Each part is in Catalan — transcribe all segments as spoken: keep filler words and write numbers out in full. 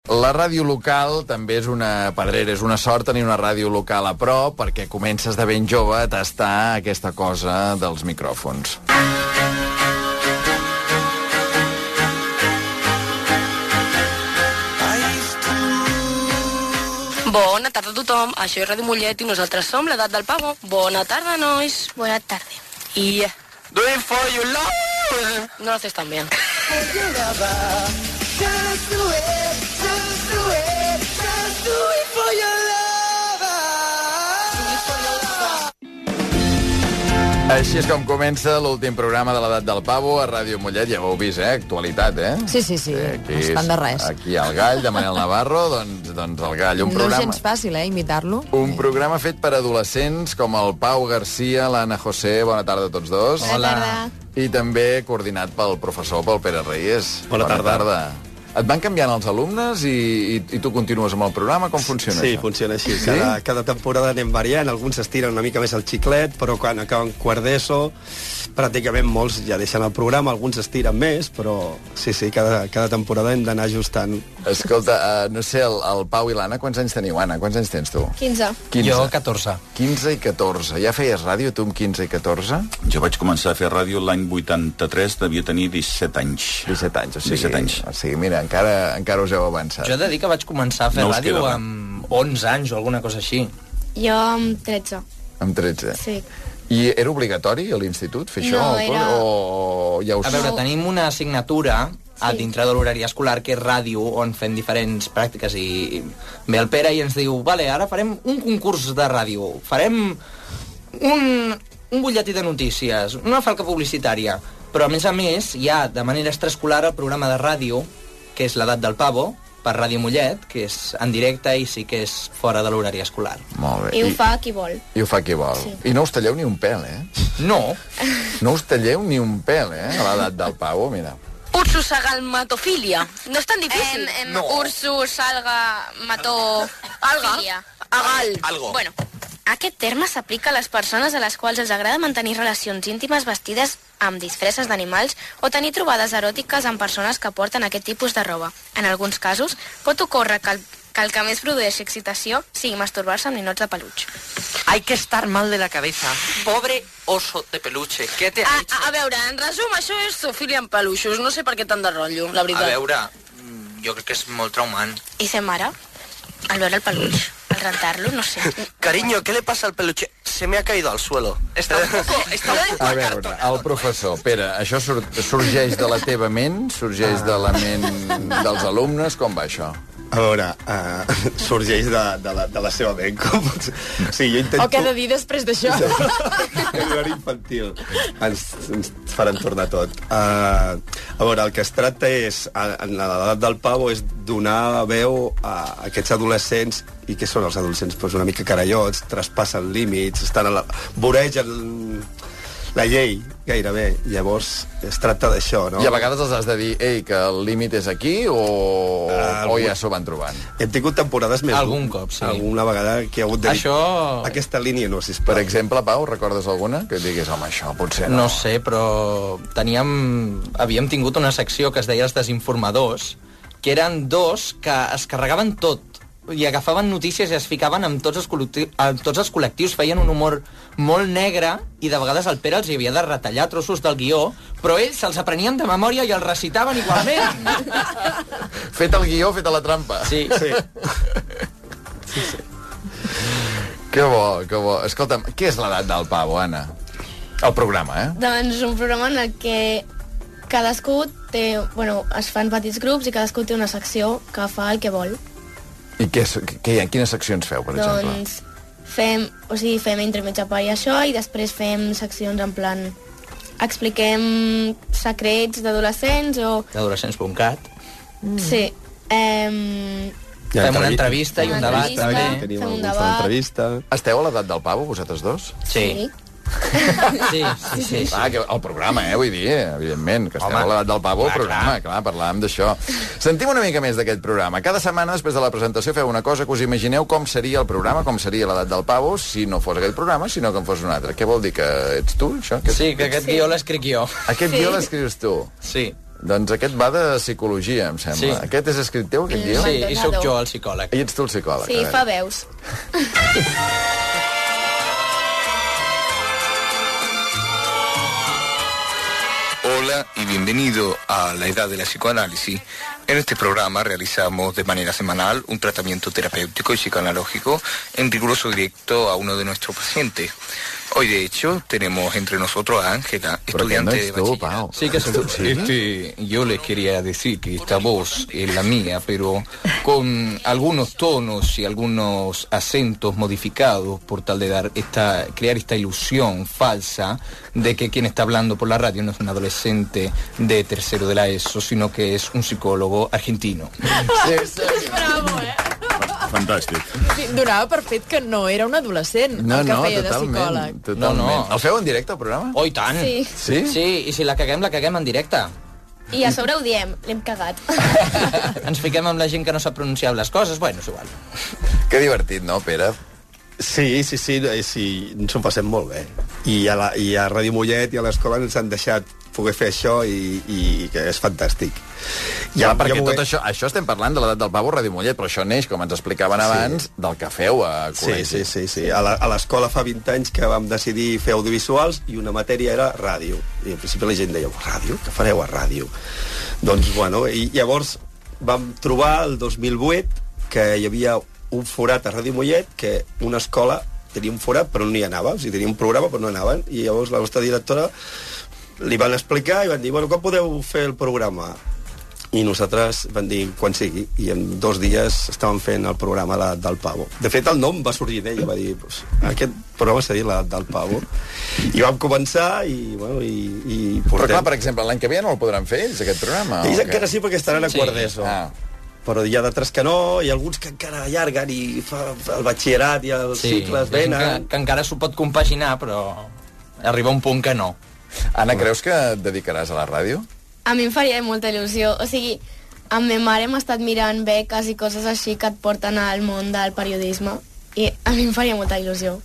La ràdio local també és una pedrera, és una sort tenir una ràdio local a prop, perquè comences de ben jove a tastar aquesta cosa dels micròfons. Bona tarda a tothom, això és Ràdio Mollet i nosaltres som l'edat del pavo. Bona tarda, nois. Bona tarda. I... Do it for your love. No lo haces tan bien. Just do it, just do it, just do it for your lover. Do it for your lover. Així és com comença l'últim programa de l'edat del pavo a Ràdio Mollet. Ja ho heu vist, eh? Actualitat, eh? Sí, sí, sí. Aquí Estan de res. Aquí el Gall, de Manel Navarro, doncs, doncs el Gall. Un no programa, és gens fàcil, eh, imitar-lo. un programa fet per adolescents com el Pau Garcia, l'Anna José. Bona tarda a tots dos. Bona tarda. I també coordinat pel professor, pel Pere Reyes. Bona tarda. tarda. Et van canviant els alumnes i, i, i tu continues amb el programa? Com funciona Sí, això? funciona així. Sí? Cada, cada temporada anem variant, alguns estiren una mica més el xiclet, però quan acaben quart d'ESO, pràcticament molts ja deixen el programa, alguns estiren més, però sí, sí, cada, cada temporada hem d'anar ajustant. Escolta, uh, no sé, el, el Pau i l'Anna, quants anys teniu, Anna? Quants anys tens tu? quinze. quinze. Jo, catorze. quinze i catorze. Ja feies ràdio, tu, amb quinze i catorze? Jo vaig començar a fer ràdio l'any vuitanta-tres, devia tenir disset anys. disset anys, o sigui, disset anys. O sigui, mira, encara, encara us heu avançat. Jo he de dir que vaig començar a fer No us ràdio queda, amb onze anys o alguna cosa així. Jo amb tretze. Amb tretze. Sí. I era obligatori a l'institut fer això? No, o, era- o ja us... A veure, tenim una assignatura a Sí. dintre de l'horari escolar que és ràdio, on fem diferents pràctiques, i ve el Pere i ens diu, vale, ara farem un concurs de ràdio, farem un, un butlletí de notícies, una falca publicitària, però a més a més hi ha de manera extraescolar el programa de ràdio, que és l'edat del pavo, per Ràdio Mollet, que és en directe i sí que és fora de l'horari escolar. Molt bé. I ho fa qui vol. I ho fa qui vol. Sí. I no us talleu ni un pèl, eh? No, No us talleu ni un pèl, eh? A l'edat del pavo, mira. Ursusagalmatofilia. No és tan difícil. Em, em, No. Ursus, alga, mató... Alga. filia. Agal. algo. Bueno, aquest terme s'aplica a les persones a les quals els agrada mantenir relacions íntimes vestides amb disfresses d'animals o tenir trobades eròtiques amb persones que porten aquest tipus de roba. En alguns casos, pot ocórrer que el, que el que més produeixi excitació sigui masturbar-se amb ninots de peluig. Hay que estar mal de la cabeza. Pobre oso de peluche. ¿Qué te ha A, hecho? a, a veure, en resum, això és zoofilia amb peluixos. No sé per què tant de rotllo, la A veritat. veure, mm, jo crec que és molt traumant. I ser mare, al veure el peluix, al rentar-lo, no sé. Cariño, ¿qué le pasa al peluche? Se me ha caído al suelo. Está un poco... Está un poco A veure, el professor, Pere, això sur sorgeix de la teva ment, sorgeix de la ment dels alumnes, com va això? A veure, uh, sorgeix de, de, la, de la seva ment, com pot ser. O sigui, jo intento... O què he de dir després d'això? L'horari infantil. Ens, ens faran tornar tot. Uh, a veure, el que es tracta és, a- en l'edat del pavo, és donar veu a aquests adolescents, i què són els adolescents? Pues una mica carallots, traspassen límits, estan a la... voregen la llei, gairebé. Llavors, es tracta d'això, no? I a vegades els has de dir, ei, que el límit és aquí, o, Ah, o algun- ja s'ho van trobant? Hem tingut temporades més... Algun cop, sí. Alguna vegada que hi ha hagut de dir, Això- aquesta línia no, sisplau. Per exemple, Pau, recordes alguna? Que digués, home, això potser no. No sé, però teníem... Havíem tingut una secció que es deia Els desinformadors, que eren dos que es carregaven tot i agafaven notícies i es ficaven amb tots els, col·lectius, amb tots els col·lectius, feien un humor molt negre i de vegades el Pere els hi havia de retallar trossos del guió, però ells se'ls aprenien de memòria i els recitaven igualment. Fet el guió, fet a la trampa. Sí. Sí. Que bo, que bo. Escolta'm, què és l'edat del pavo, Anna? El programa, eh? Doncs un programa en el que cadascú té... Bueno, es fan petits grups i cadascú té una secció que fa el que vol. I què, és- què, quines seccions feu, per exemple? Doncs fem, o sigui, fem entre mitja part i això, i després fem seccions en plan... Expliquem secrets d'adolescents o... D'adolescents punt cat. Mm. Sí. Em... Fem una entrevista i un Una debat, entrevista. també. Tenim Fem un alguna debat. entrevista. Esteu a l'edat del pavo, vosaltres dos? Sí. Sí. Sí, sí, sí. Ah, que el programa, eh, vull dir, evidentment, que esteu Home, a l'edat del pavo, el clar, programa, clar, clar parlàvem d'això. Sentim una mica més d'aquest programa. Cada setmana, després de la presentació, feu una cosa que us imagineu com seria el programa, com seria l'edat del pavo, si no fos aquell programa, sinó que en fos un altre. Què vol dir, que ets tu, això? Que Sí, que aquest guió l'escric jo. Aquest Sí. guió l'escrius tu. Sí. Doncs aquest va de psicologia, em sembla. Sí. Aquest és escrit teu, aquest guió? Sí, i sóc jo el psicòleg. I ets tu el psicòleg. Sí, fa veus. Hola y bienvenido a La Edad de la Psicoanálisis. En este programa realizamos de manera semanal un tratamiento terapéutico y psicoanalógico en riguroso directo a uno de nuestros pacientes. Hoy, de hecho, tenemos entre nosotros a Ángela, estudiante de bachillerato. Sí, que soy. Sí. Este, yo les quería decir que esta voz es la mía, pero con algunos tonos y algunos acentos modificados por tal de dar esta, crear esta ilusión falsa de que quien está hablando por la radio no es un adolescente de tercero de la ESO, sino que es un psicólogo argentino. Sí, sí. Bravo, eh? Fantàstic. Sí, donava per fet que no era un adolescent No, el que no, feia de totalment. psicòleg. Totalment. No, no. El feu en directe, el programa? Oh, i tant. Sí. Sí? Sí, i si la caguem, la caguem en directe. I a sobre ho diem, l'hem cagat. Ens fiquem amb la gent que no sap pronunciar les coses, bueno, és igual. Que divertit, no, Pere? Sí, sí, sí, sí, ens ho passem molt bé. I a, la, i a Ràdio Mollet i a l'escola ens han deixat poder fer això i, i que és fantàstic. Ja, ja, perquè ja tot he... això, això estem parlant de l'edat del pavo a Ràdio Mollet, però això neix, com ens explicaven Sí. abans, del que feu a Sí, col·legi. sí, sí, sí. A la- a l'escola fa vint anys que vam decidir fer audiovisuals i una matèria era ràdio. I al principi la gent deia, ràdio? Què fareu a ràdio? Doncs, bueno, i llavors vam trobar el dos mil vuit que hi havia un forat a Ràdio Mollet, que una escola tenia un forat però no hi anava, o sigui, tenia un programa però no anaven, i llavors la nostra directora li van explicar i van dir, bueno, quan podeu fer el programa? I nosaltres van dir, quan sigui, i en dos dies estàvem fent el programa la, del Pavo. De fet, el nom va sorgir d'ella, va dir, pues, aquest programa seria la del Pavo. I vam començar i, bueno, i, i Però clar, per exemple, l'any que ve no el podran fer ells, aquest programa? Ells o què? encara sí, perquè estaran a Sí. quart d'ESO. Ah. Però hi ha d'altres que no, i alguns que encara allarguen i fa el batxillerat i els Sí, cicles hi ha gent venen. que, que encara s'ho pot compaginar, però arriba un punt que no. Anna, creus que et dedicaràs a la ràdio? A mi em faria molta il·lusió. O sigui, amb ma mare hem estat mirant beques i coses així que et porten al món del periodisme i a mi em faria molta il·lusió.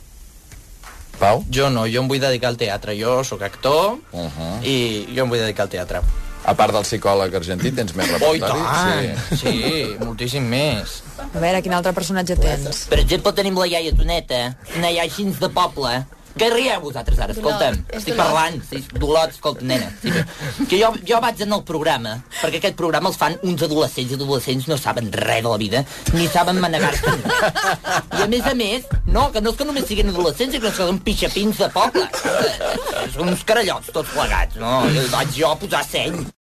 Pau? Jo no, jo em vull dedicar al teatre. Jo sóc actor Uh -huh. i jo em vull dedicar al teatre. A part del psicòleg argentí, tens més Oh, i repertori? tant! Sí, sí moltíssim més. A veure, quin altre personatge tens? Per exemple, tenim la iaia Toneta, una iaia així de poble. Què rieu vosaltres ara? Escolta'm, és estic Dolot. parlant. Sí, Dolot, escolta, nena. Sí, que jo, jo vaig en el programa, perquè aquest programa els fan uns adolescents, i adolescents no saben res de la vida, ni saben manegar-se. I a més a més, no, que no és que només siguin adolescents, sinó que són pixapins de poble. Són uns carallots tots plegats, no? I vaig jo a posar seny.